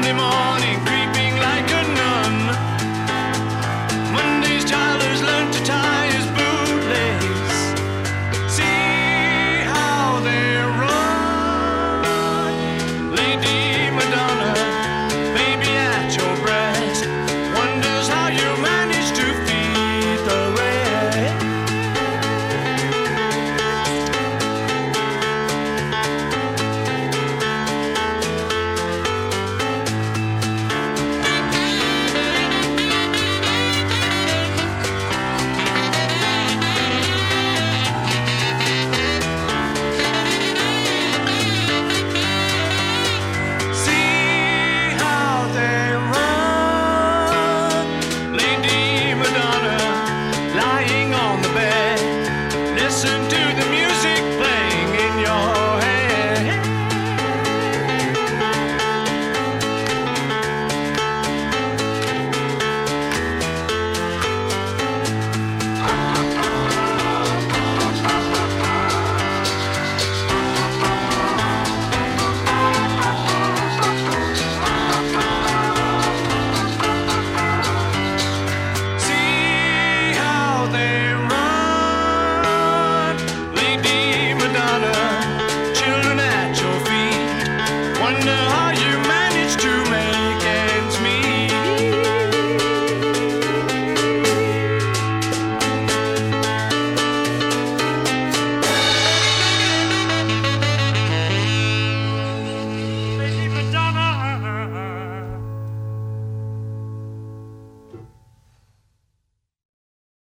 Sunday morning creeping like a nun. Monday's child has learned to tie his bootlace. See how they run. Lady Madonna, baby at your breast, wonders how you manage to feed the rest. Listen to the music playing in your head. See how they Children at your feet, wonder how